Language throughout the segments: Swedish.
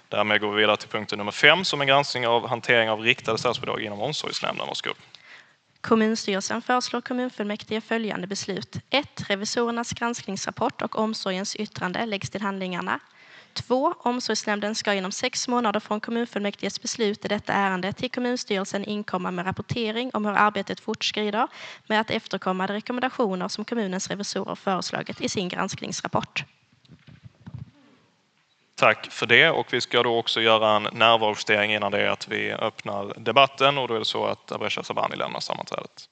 Därmed går vi vidare till punkten nummer 5 som är granskning av hantering av riktade statsbidrag inom omsorgsnämnden. Varsågod. Kommunstyrelsen föreslår kommunfullmäktige följande beslut. 1. Revisorernas granskningsrapport och omsorgens yttrande läggs till handlingarna. 2. Omsorgsnämnden ska inom 6 månader från kommunfullmäktiges beslut i detta ärende till kommunstyrelsen inkomma med rapportering om hur arbetet fortskrider med att efterkomma de rekommendationer som kommunens revisorer föreslagit i sin granskningsrapport. Tack för det, och vi ska då också göra en närvarojustering innan det är att vi öppnar debatten, och då är det så att Abresha Sabani lämnar sammanträdet.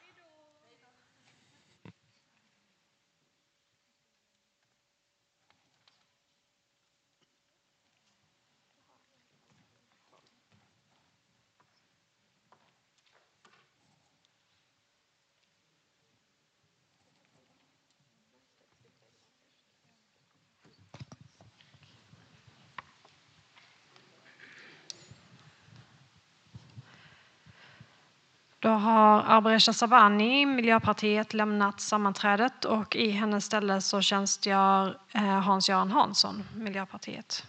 Då har Abresha Sabani, Miljöpartiet, lämnat sammanträdet och i hennes ställe så tjänstgör Hans-Göran Hansson, Miljöpartiet.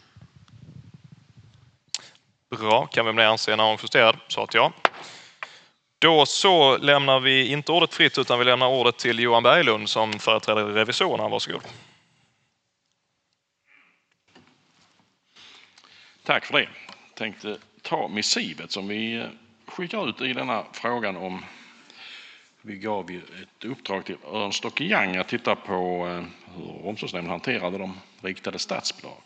Bra, kan vi med det anse när hon justerad, så att ja. Då så lämnar vi inte ordet fritt utan vi lämnar ordet till Johan Berglund som företräder revisorerna. Varsågod. Tack för det. Jag tänkte ta missivet som vi skickar ut i denna frågan om vi gav ju ett uppdrag till Ernst & Young att titta på hur omsorgsnämnden hanterade de riktade statsbidrag.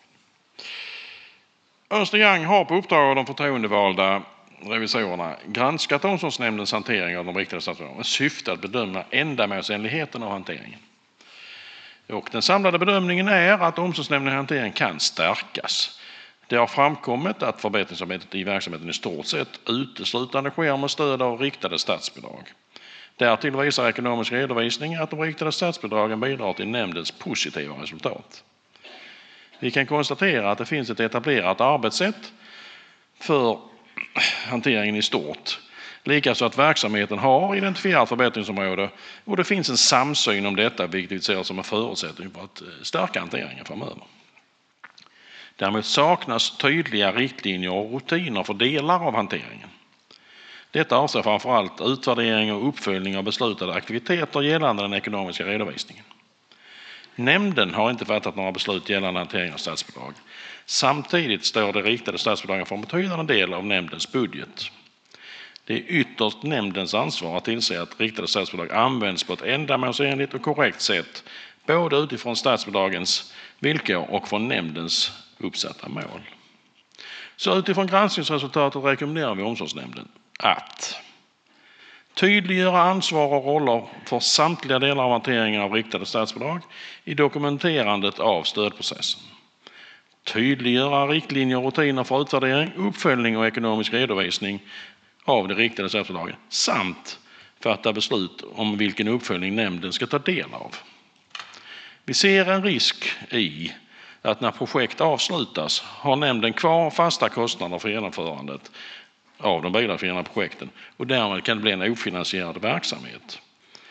Ernst & Young har på uppdrag av de förtroendevalda revisorerna granskat omsorgsnämndens hantering av de riktade statsbidragen med syfte att bedöma ändamålsenligheten av hanteringen. Och den samlade bedömningen är att omsorgsnämndens hantering kan stärkas. Det har framkommit att förbättringsarbetet i verksamheten i stort sett uteslutande sker med stöd av riktade statsbidrag. Därtill visar ekonomisk redovisning att de riktade statsbidragen bidrar till nämndens positiva resultat. Vi kan konstatera att det finns ett etablerat arbetssätt för hanteringen i stort. Likaså att verksamheten har identifierat förbättringsområde och det finns en samsyn om detta, vilket vi ser som en förutsättning för att stärka hanteringen framöver. Däremot saknas tydliga riktlinjer och rutiner för delar av hanteringen. Detta avser framförallt utvärdering och uppföljning av beslutade aktiviteter gällande den ekonomiska redovisningen. Nämnden har inte fattat några beslut gällande hantering av statsbidrag. Samtidigt står det riktade statsbidragen för en betydande del av nämndens budget. Det är ytterst nämndens ansvar att tillse att riktade statsbidrag används på ett ändamålsenligt och korrekt sätt, både utifrån statsbidragens villkor och från nämndens uppsatta mål. Så utifrån granskningsresultatet rekommenderar vi omsorgsnämnden att tydliggöra ansvar och roller för samtliga delar av hanteringen av riktade statsbidrag i dokumenterandet av stödprocessen. Tydliggöra riktlinjer och rutiner för utvärdering, uppföljning och ekonomisk redovisning av de riktade statsbidragen samt fatta beslut om vilken uppföljning nämnden ska ta del av. Vi ser en risk i att när projekt avslutas har nämnden kvar fasta kostnader för genomförandet av de bidragsgivande projekten och därmed kan det bli en ofinansierad verksamhet.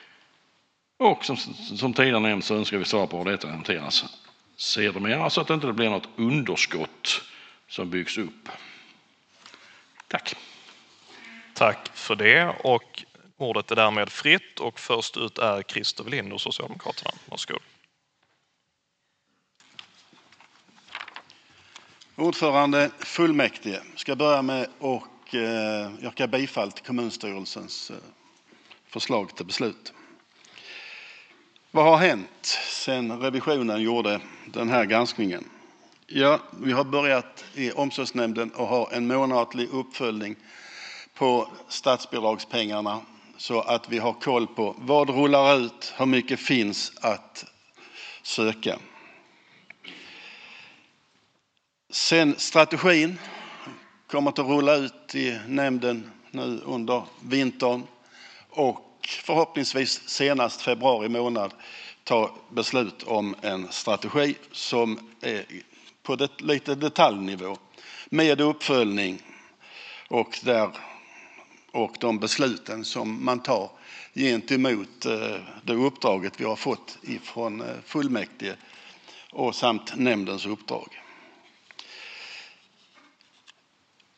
Och som tidigare nämnt så önskar vi svar på hur detta hanteras sedermera så att det inte blir något underskott som byggs upp. Tack. Tack för det, och ordet är därmed fritt och först ut är Christer Welinder, Socialdemokraterna. Varsågod. Ordförande fullmäktige, ska börja med att yrka bifall till kommunstyrelsens förslag till beslut. Vad har hänt sedan revisionen gjorde den här granskningen? Ja, vi har börjat i omsorgsnämnden och har en månatlig uppföljning på statsbidragspengarna så att vi har koll på vad rullar ut, hur mycket finns att söka. Sen strategin kommer att rulla ut i nämnden nu under vintern och förhoppningsvis senast februari månad ta beslut om en strategi som är på lite detaljnivå med uppföljning och de besluten som man tar gentemot det uppdraget vi har fått ifrån fullmäktige och samt nämndens uppdrag.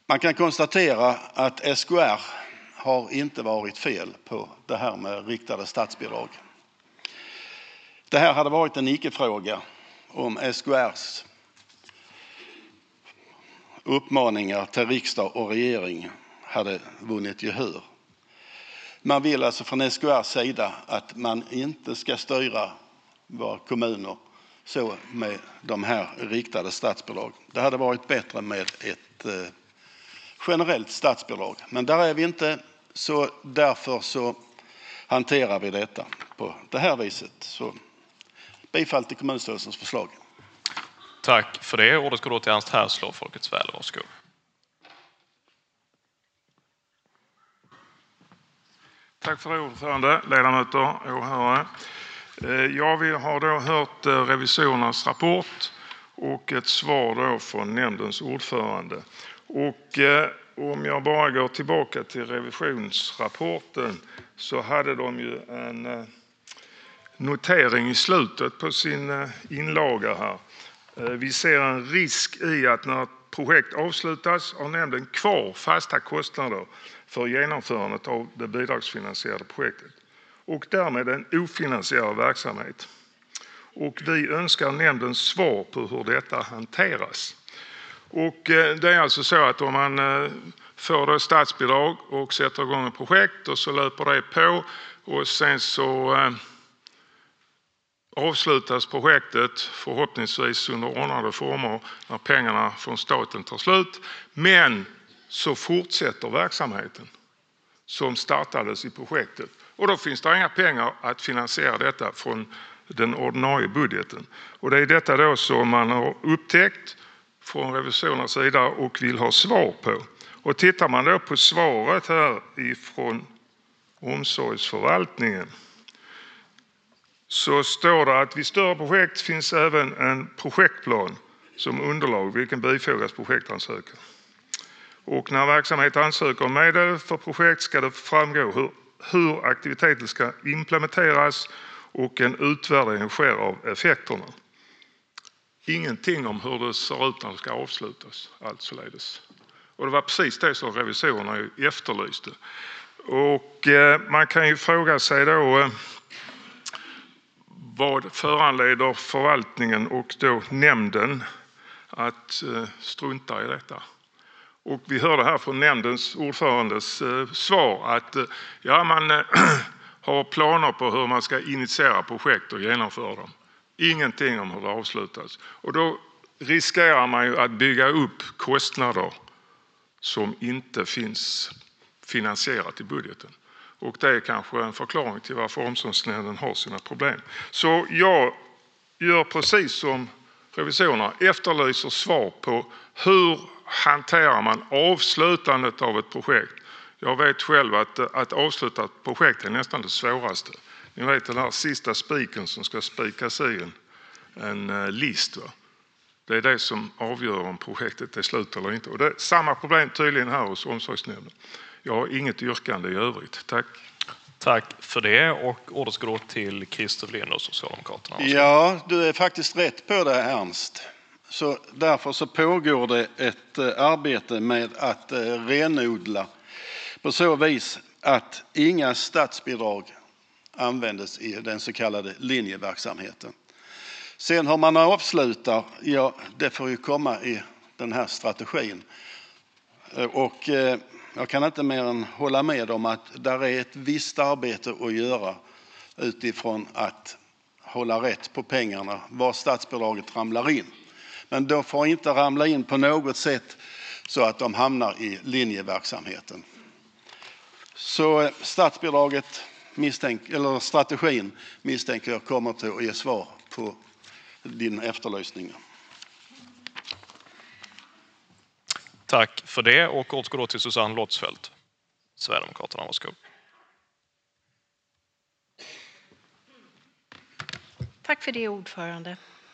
Man kan konstatera att SKR har inte varit fel på det här med riktade statsbidrag. Det här hade varit en icke-fråga om SKRs uppmaningar till riksdag och regering hade vunnit gehör. Man vill alltså från SKRs sida att man inte ska styra våra kommuner så med de här riktade statsbidrag. Det hade varit bättre med ett generellt statsbidrag. Men där är vi inte, så därför så hanterar vi detta på det här viset. Så bifall till kommunstyrelsens förslag. Tack för det. Ordet går då till Ernst Härslå, Folkets väl. Varsågod. Tack för ordförande, ledamöter och åhörare. Jag har då hört revisorernas rapport och ett svar då från nämndens ordförande. Och om jag bara går tillbaka till revisionsrapporten så hade de ju en notering i slutet på sin inlaga här. Vi ser en risk i att när projekt avslutas har nämnden kvar fasta kostnader för genomförandet av det bidragsfinansierade projektet och därmed en ofinansierad verksamhet. Och vi önskar nämndens svar på hur detta hanteras. Och det är alltså så att om man får då statsbidrag och sätter igång ett projekt och så löper det på och sen så avslutas projektet förhoppningsvis under ordnade former när pengarna från staten tar slut. Men så fortsätter verksamheten som startades i projektet. Och då finns det inga pengar att finansiera detta från den ordinarie budgeten. Och det är detta då som man har upptäckt från revisorernas sida och vill ha svar på. Och tittar man då på svaret här ifrån omsorgsförvaltningen så står det att vid större projekt finns även en projektplan som underlag vilken bifogas projektansökan. Och när verksamhet ansöker om medel för projekt ska det framgå hur aktiviteten ska implementeras och en utvärdering sker av effekterna. Ingenting om hur det ser ut när det ska avslutas, således. Och det var precis det som revisorerna efterlyste. Och man kan ju fråga sig då vad föranleder förvaltningen och då nämnden att strunta i detta. Och vi hörde här från nämndens ordförandes svar att man har planer på hur man ska initiera projekt och genomföra dem. Ingenting om hur det avslutas. Och då riskerar man ju att bygga upp kostnader som inte finns finansierat i budgeten. Och det är kanske en förklaring till varför omsorgsnämnden har sina problem. Så jag gör precis som revisorerna, efterlyser svar på hur hanterar man avslutandet av ett projekt. Jag vet själv att avsluta ett projekt är nästan det svåraste. Ni vet den här sista spiken som ska spikas i en list. Va? Det är det som avgör om projektet är slut eller inte. Och det är samma problem tydligen här hos omsorgsnämnden. Jag har inget yrkande i övrigt. Tack. Tack för det. Och ordet ska då till Christer Lind och Socialdemokraterna. Ja, du är faktiskt rätt på det, Ernst. Så därför så pågår det ett arbete med att renodla på så vis att inga statsbidrag användes i den så kallade linjeverksamheten. Sen har man avslutar, det får ju komma i den här strategin. Och jag kan inte mer än hålla med om att där är ett visst arbete att göra utifrån att hålla rätt på pengarna, var statsbidraget ramlar in. Men de får inte ramla in på något sätt så att de hamnar i linjeverksamheten. Så statsbidraget strategin misstänker jag kommer till att ge svar på din efterlysning. Tack för det. Och ordet går då till Susanne Lottsfeldt, Sverigedemokraterna. Varsågod. Tack för det, ordförande.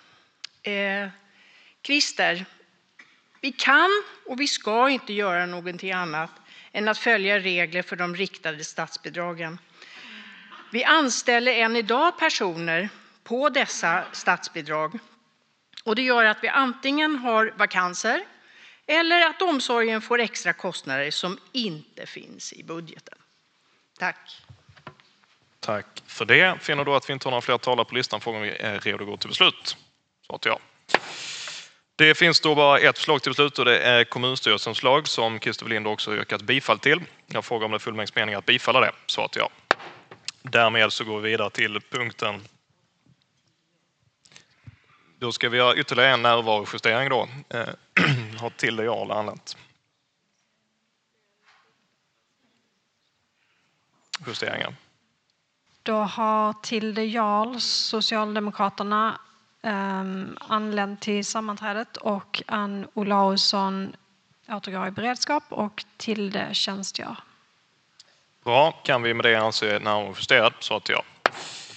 Christer, vi kan och vi ska inte göra någonting annat än att följa regler för de riktade statsbidragen. Vi anställer än idag personer på dessa statsbidrag och det gör att vi antingen har vakanser eller att omsorgen får extra kostnader som inte finns i budgeten. Tack. Tack för det. Finner då att vi inte har några fler talare på listan frågar vi är redo att gå till beslut. Så att ja. Det finns då bara ett förslag till beslut och det är kommunstyrelsens lag som Christer Lind också yrkat bifall till. Jag frågar om det är fullmäktigemening att bifalla det. Så att ja. Därmed så går vi vidare till punkten. Då ska vi göra ytterligare en närvarojustering då. Har Tilde Jarl anlänt. Justeringar. Då har Tilde Jarl, Socialdemokraterna, anlänt till sammanträdet och Ann Olausson återgår i beredskap och Tilde tjänstgör. Bra, kan vi med det anse närvarojusterad så att ja.